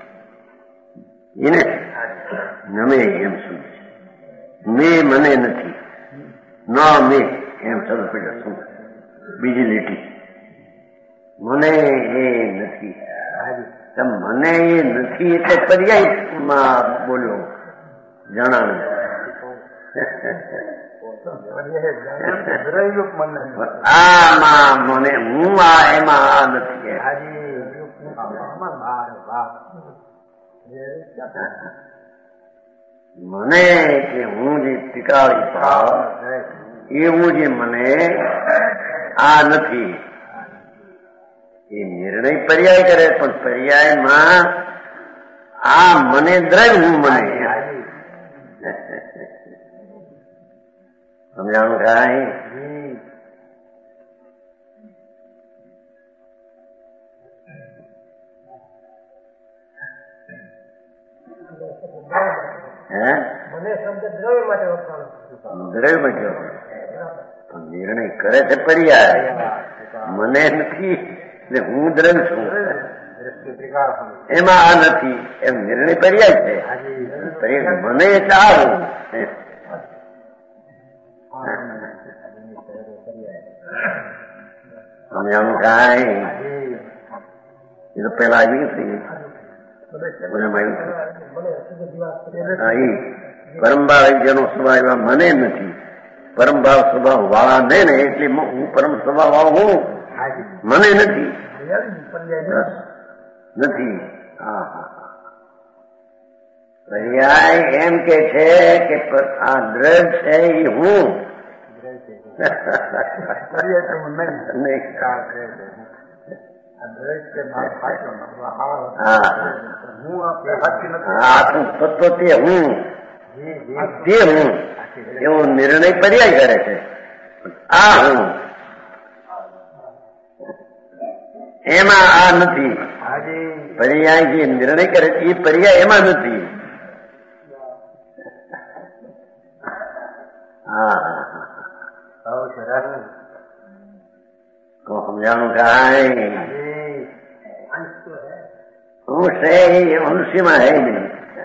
એને નમે એમ શું મેં મને નથી ન મેં એમ શરૂ પડ્યો શું બીજી લીટી મને એ નથી મને એ નથી એટલે પર્યાયમાં બોલ્યો જણાવ્યું આમાં મને હું આ એમાં આ નથી મને કે હું જે ટીકાળી ભાવ એવું જે મને આ નથી એ નિર્ણય પર્યાય કરે પણ પર્યાયમાં આ મને દ્રઢ હું મને સમજાણું કાંઈ દ્રવ્ય માટે નિર્ણય કરે છે પર્યાય મને નથી એટલે હું દ્રવ્ય છું એમાં આ નથી એમ નિર્ણય પર્યાય છે મને એટલે આવું સમજાણું કાંઈ એ તો પેલા આવી થઈ પરમભાવ જેનો સ્વભાવ એવા મને નથી પરમભાવ સ્વભાવ વાળા ને ને એટલે હું પરમ સ્વભાવ વાળો હું મને નથી નથી પર્યાય એમ કે છે કે આ દ્રઢ છે એ હું તત્વ તે હું એવો નિર્ણય પર્યાય કરે છે આ હું એમાં આ નથી પર્યાય જે નિર્ણય કરે છે એ પર્યાય એમાં નથી સમજાણું કાંઈ હું છે અંશીમાં હે નહીં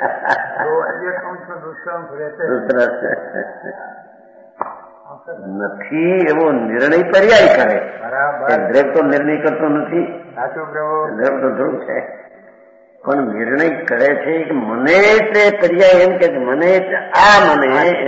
નથી એવો નિર્ણય પર્યાય કરે દ્રવ્ય તો નિર્ણય કરતો નથી દ્રવ્ય તો ધ્રુવ છે પણ નિર્ણય કરે છે કે મને એટલે પર્યાય એમ કે મને એટલે આ મને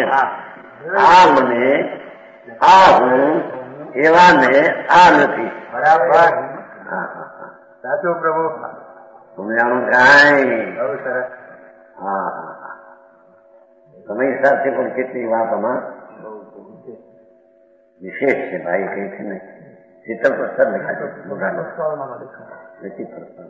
આ હું એવા ને આ નથી બરાબર સાચું પ્રભુ સમજાણું કાંઈ હા સમય સાથે પણ કેટલી વાત આમાં विशेष है भाई, कहीं थे नहीं। शीतल प्रसाद लिखा दो, प्रस्ताव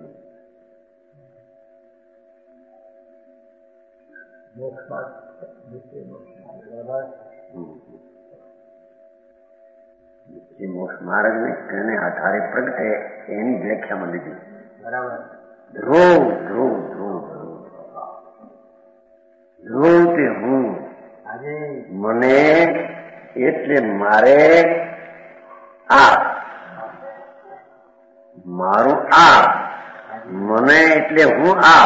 જે મોક્ષ માર્ગ ને તેને આધારે પ્રગટે એની વ્યાખ્યામાં લીધી. બરાબર. ધ્રુવ ધ્રુવ ધ્રુવ ધ્રુવ તે હું, મને એટલે મારે આ, મારું આ, મને એટલે હું આ.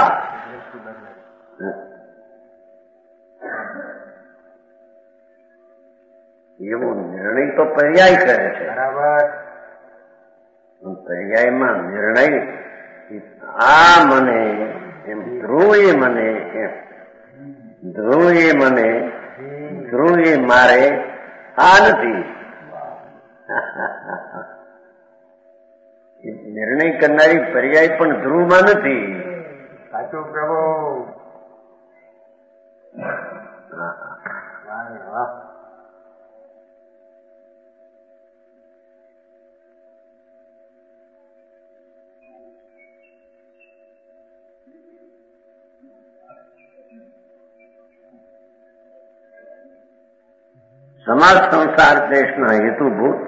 એવો નિર્ણય તો પર્યાય કરે છે. બરાબર. પર્યાયમાં નિર્ણય આ મને એમ, ધ્રુવ એ મને એમ, ધ્રુવ એ મને, ધ્રુવ એ મારે, આ નથી. નિર્ણય કરનારી પર્યાય પણ ધ્રુવમાં નથી. સાચું પ્રભુ. સમાજ સંસાર દેશના હેતુભૂત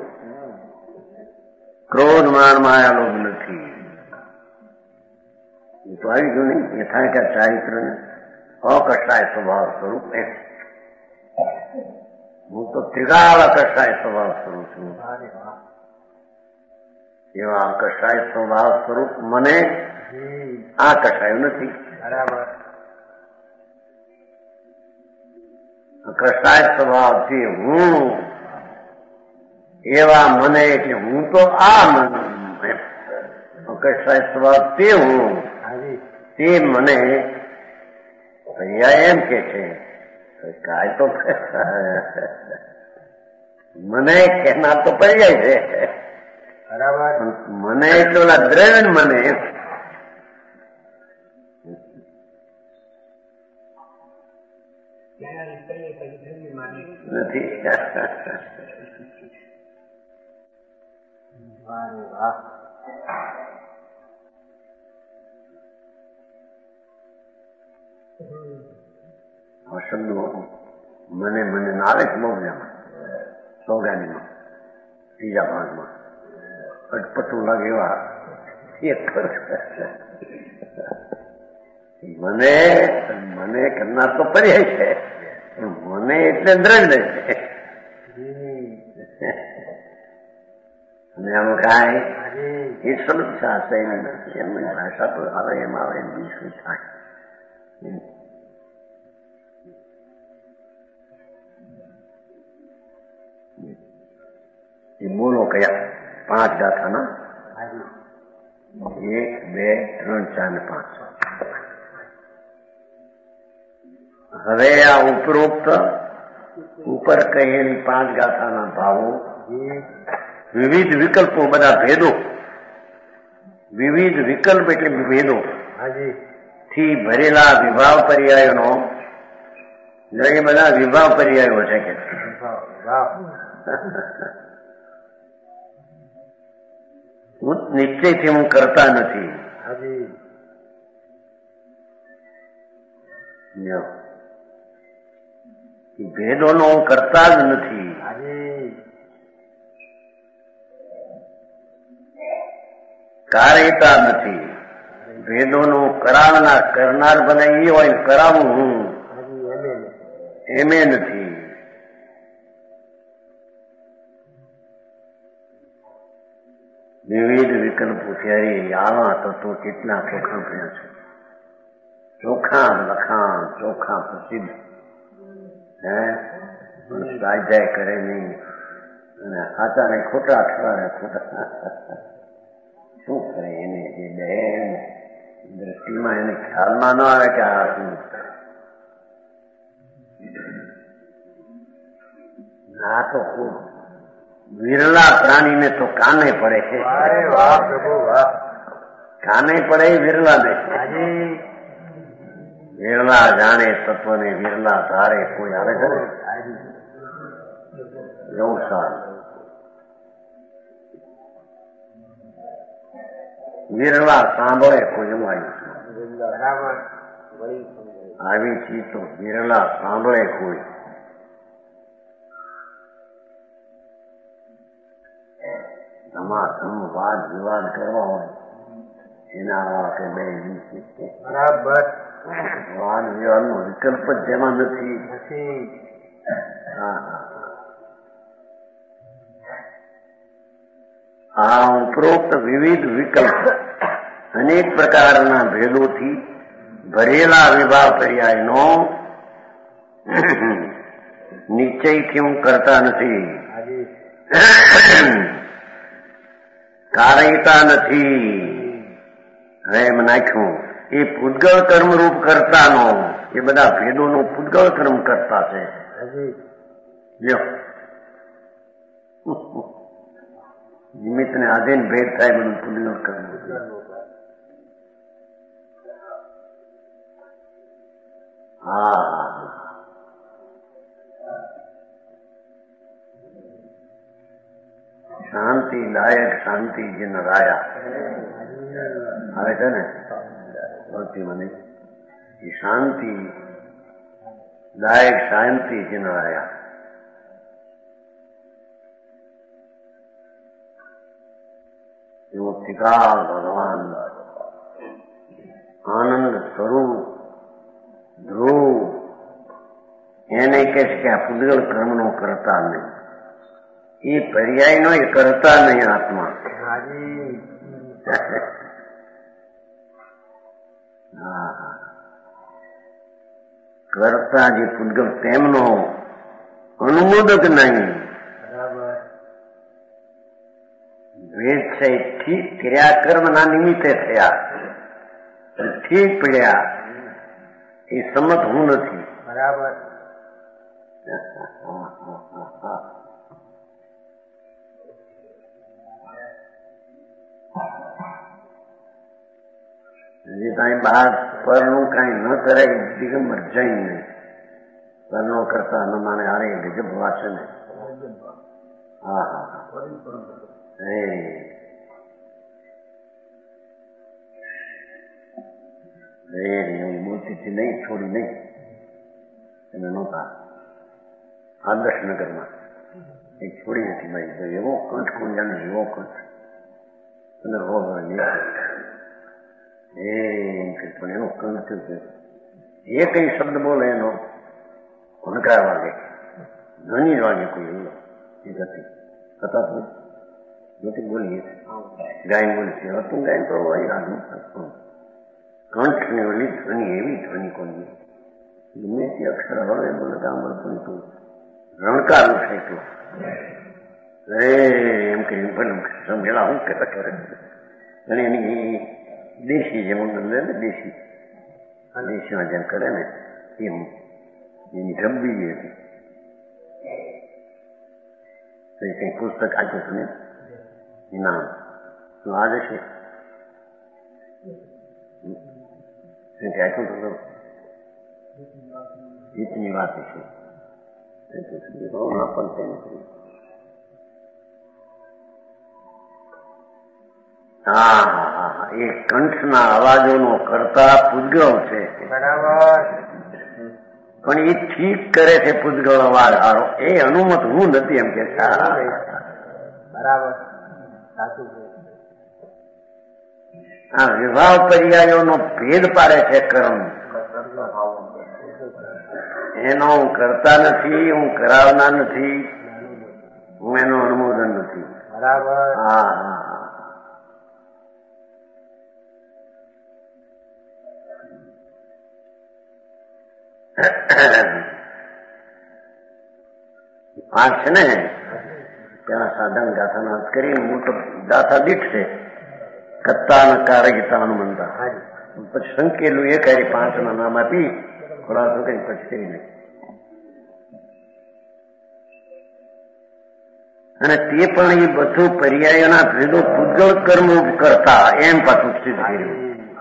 ક્રોધ માન માયા લોભ નથી. એ તો આવી ગયું નહીં. યથાર્થ ચારિત્રને અકષાય સ્વભાવ સ્વરૂપ એમ. હું તો ત્રિકાળ અકષાય સ્વભાવ સ્વરૂપ છું. એવા અકષાય સ્વભાવ સ્વરૂપ મને આ કષાયું નથી. બરાબર. અકષાય સ્વભાવથી હું, એવા મને એટલે હું તો આ મન, અકષાય સ્વભાવ તે હું, તે મને પર્યાય એમ કે છે. કાય તો મને કહેનાર તો પર્યાય છે. બરાબર. મને એટલે ઓલા દ્રવ્ય મને નથી. શબ્દો મને મને આવે છે મોગલામાં, સોગાનીમાં, ત્રીજા ભાગમાં અટપટું લાગે એવા મને મને કરનાર તો પર્યાય છે. મને એટલે દ્રવ્ય છે. અને આમ કાંઈ એ સમસ્યા હશે એમની ભાષા તો આવે એમ આવે એમ શું થાય. એ બોલો કયા 5 ગાથાના? 1, 2, 3, 4 ને 5. હવે આ ઉપરોક્ત ઉપર કહેલી 5 ગાથાના ભાવો વિવિધ વિકલ્પો, બધા ભેદો, વિવિધ વિકલ્પ એટલે ભેદો થી ભરેલા વિભાવ પર્યાયોનો, એ બધા વિભાવ પર્યાયો છે કે નિશ્ચયથી હું કરતા નથી. ભેદોનો હું કરતા જ નથી. કાર્યતા નથી. ભેદોનું કરાવનાર, કરનાર ભલે એ હોય, કરાવું હું એમે નથી. વિવિધ વિકલ્પો ત્યારે આવા તત્વો કેટલા ચોખા ભર્યા છે. ચોખા લખાણ, ચોખા પ્રસિદ્ધ, સ્વાધ્યાય કરે નહીં અને સાચા ને ખોટા ઠરાવે. ખોટા શું કરે એને જે બેન દ્રષ્ટિમાં એને ખ્યાલમાં ન આવે કે આ શું. આ તો ખૂબ વિરલા પ્રાણીને તો કાને પડે છે. કાને પડે વિરલા ને. વિરલા જાણે તત્વને, વિરલા ધારે કોઈ આવે છે ને. વિરલા સાંભળે કોઈ આવ્યું બરાબર આવી ચીજ તો વિરલા સાંભળે કોઈ. તમામ વાદ વિવાદ કરવા હોય એના વાકે બે બરાબર વાદ વિવાદ નો વિકલ્પ જ જેમાં નથી. આ ઉપરોક્ત વિવિધ વિકલ્પ અનેક પ્રકારના ભેદોથી ભરેલા વિવાહ પર્યાયનો નિશ્ચયથી હું કરતા નથી, કારયતા નથી. હવે એમ નાખ્યું એ પૂતગળ કર્મરૂપ કરતાનો એ બધા ભેદોનો પૂતગળ કર્મ કરતા છે. નિમિત્ત ને આધીન ભેદ થાય બધું પૂતગળ કર્મ. હા શાંતિ લાયક શાંતિ જન રાયા આવે છે ને ભક્તિ મને એ શાંતિ લાયક શાંતિ જન રાયા. એવો ત્રિકાળ ભગવાન આનંદ સ્વરૂપ ધ્રુવ એને કહે છે કે આ પૂતગળ કર્મનો કરતા નહીં, એ પર્યાયનો એ કરતા નહીં આત્મા. કરતા જે પૂતગળ તેમનો અનુમોદક નહીં. ભેદ છે ઠીક ક્રિયાકર્મના નિમિત્તે થયા, ઠીક પડ્યા એ સંમત હું નથી. બરાબર જે કઈ બહાર પરનું કઈ ન કરે દિગંબર જૈન નહીં. પરનો કરતા ન માને આરે ગજબ વાંચે ને. હા હા મોતીથી નહીં છોડી નહીં એને નહોતા. આદર્શનગરમાં એક છોડી નથી મારી એવો કંઠ કુંજાને એવો કંઠ અને પણ એનો કંઠ છે એ કઈ શબ્દ બોલે એનો ભણકાર વાગે ઘણી વાગે કોઈ એવો એ ગતિ થતા નથી બોલીએ ગાયન બોલી છે હતું ગાયન તો આગનું કંઠની ઓલી ધ્વનિ એવી ધ્વનિ કોઈ ગમે તે અક્ષર હવે બોલે ગામડું તો રણકારું છે એટલું એમ કરીને ભલે સમજેલા હું કરે અને એની દેશી જેમ લે ને દેશીમાં જેમ કરે ને એમ એની રબ્બી હતી. તો એ કઈ પુસ્તક આપ્યું હતું ને ઇનામ તો આજે છે આપ્યું તો જીતની વાત છે. હા એ કંઠના અવાજોનો કરતા પૂતગળ છે. બરાબર પણ એ ઠીક કરે છે પૂતગળ અવાજ હારો એ અનુમત હું નથી એમ કે. બરાબર સાચું છે. આ વિવાહ પર્યાયોનો ભેદ પાડે છે કર્મ. એનો હું કરતા નથી, હું કરાવનાર નથી, હું એનો અનુમોદન નથી. બરાબર હા આ છે ને ત્યાં સાધન ગાથાના અર્થ કરીને મોટો ગાથા દીઠ છે કત્તા કારગીતા હનુમંતા. પછી સંકેલું એ કરી 5 ના નામ આપી ખોરાક કરી પછી કરી નહીં. અને તે પણ એ બધું પર્યાયોના ભેદો પૂતગળ કર્મ કરતા એમ પાછું સિદ્ધ કર્યું.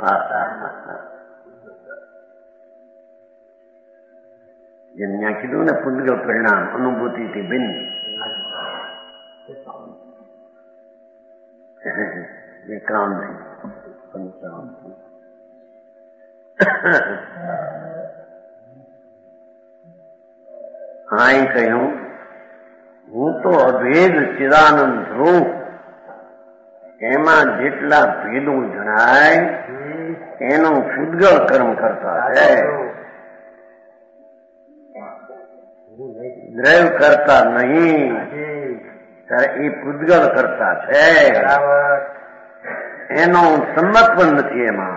જેમ ત્યાં કીધું ને પૂતગળ પરિણામ અનુભૂતિથી ભિન્ન ये काम नहीं पंचाम हाई कहूं हूँ तो अभेद चिदानंद रूप એમાં જેટલા ભેદો જણાય એનો ફૂદગળ કર્મ કરતા છે દ્રવ કરતા નહીં ત્યારે એ પૂદગળ કરતા છે એનો સંમત પણ નથી એમાં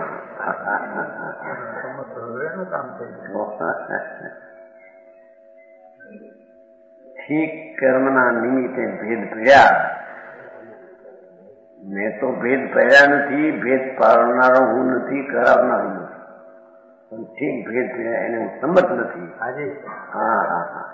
ઠીક કર્મના નિમિત્તે ભેદ પડ્યા મેં તો ભેદ પહેર્યા નથી ભેદ પાડનારો હું નથી કરાવનારો નથી પણ ઠીક ભેદ પહેર્યા એને હું સંમત નથી હા હા હા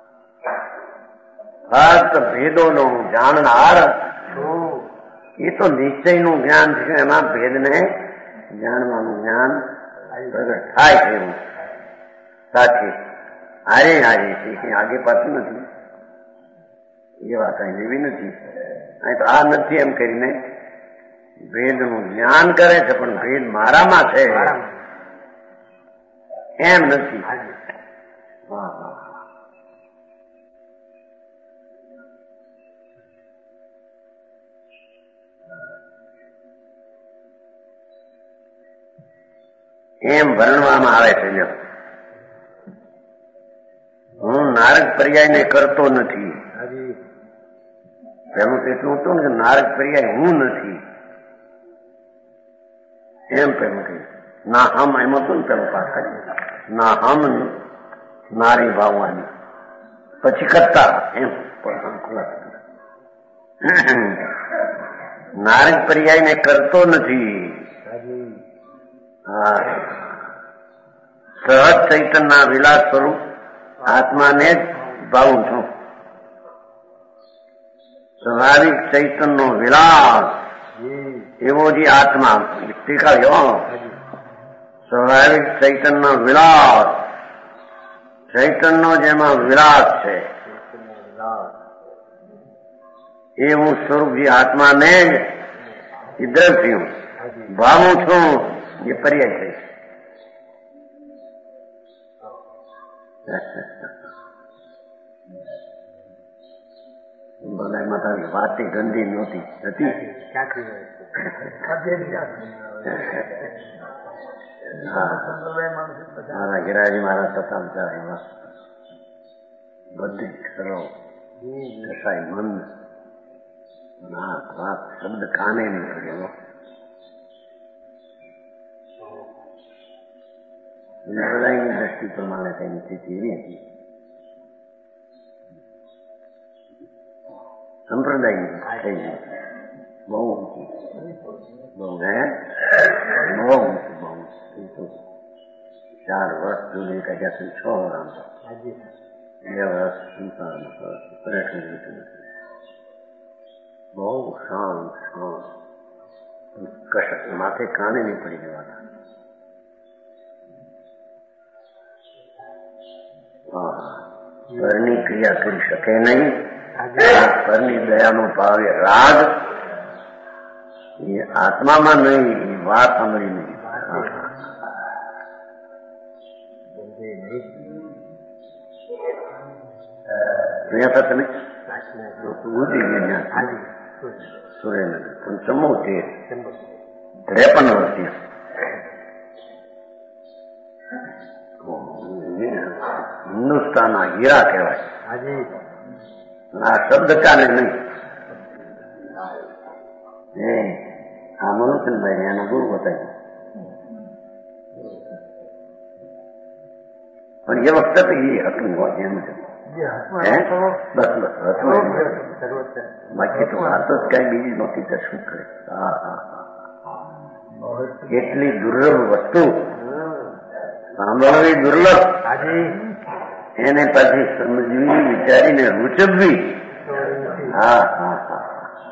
ફક્ત ભેદોનો જાણનાર એ તો નિશ્ચયનું જ્ઞાન છે કે એમાં ભેદને જાણવાનું જ્ઞાન પ્રગટ થાય છે એવું સાથે હારે હારે છે કે આગે પાછું નથી એ વાત અહીં લેવી નથી અહીં તો આ નથી એમ કરીને ભેદનું જ્ઞાન કરે છે પણ ભેદ મારામાં છે એમ નથી એમ વર્ણવામાં આવે છે હું નારક પર્યાયને કરતો નથી પેલું તો એટલું હતું ને કે નારક પર્યાય હું નથી એમ પેલું કહ્યું ના હમ એમ હતું ને પેલું પાક ના હમ નારી ભાવવાની પછી કરતા એમ નારક પર્યાય ને કરતો નથી હા સહજ ચૈતનના વિલાસ સ્વરૂપ આત્માને જ ભાવું છું સ્વાભાવિક ચૈતનનો વિલાસ એવો જે આત્મા ટીકા સ્વાભાવિક ચૈતનનો વિલાસ ચૈતનનો જેમાં વિલાસ છે એવું સ્વરૂપ જે આત્માને જ દ્રવ્યું ભાવું છું એ પર્યાય છે બધા માતા વાત ગંદી નહોતી હતી મારા ગિરાજી મારા સતા વિચાર બધી ખરો કસાય મન વાત શબ્દ કાને નહીં પડ્યો સંપ્રદાયની દ્રષ્ટિ પ્રમાણે તેની સ્થિતિ એવી હતી સંપ્રદાયની થઈ ગઈ બહુ ઊંચી બહુ હે બહુ ઊંચી બહુ 4 વર્ષ જૂની કાઢ્યા છે 6 વર્ષ 2 વર્ષ બહુ શાંત શાંત કશક માથે કાને નહીં પડી જવાના પરની ક્રિયા કરી શકે નહીં પરની દયાનો ભાવે રાગ એ આત્મામાં નહીં એ વાત સાંભળી નહીં જોયા હતા તમે ગુજરી ગયા સુરેન્દ્ર 53 વર્ષીય હિન્દુસ્તાનના હીરા કહેવાય આ શબ્દ ચાલે નહીં આ મનુષ્યભાઈ એનો ગુરુ બતાવ્યો પણ એ વખતે તો એ હતું એમ જ બસ બસ હતું બાકી તો વાત જ કઈ બીજી નહોતી તો શું કરે એટલી દુર્લભ વસ્તુ સાંભળવી દુર્લભ એને પછી સમજવી વિચારીને રૂચવવી હા હા હા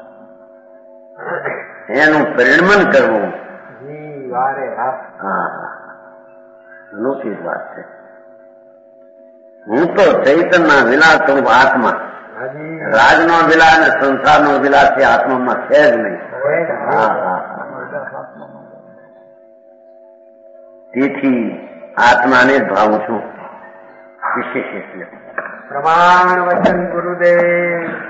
એનું પરિણમન કરવું હા હા અનોખી વાત છે હું તો ચૈતનના વિલાસ હું આત્મા રાજનો વિલાસ અને સંસારનો વિલાસ એ આત્મામાં છે જ નહીં હા હા આત્મામાં તેથી આત્માને જ ભાવું છું વિશેષ એટલે પ્રમાણ વચન ગુરુદેવ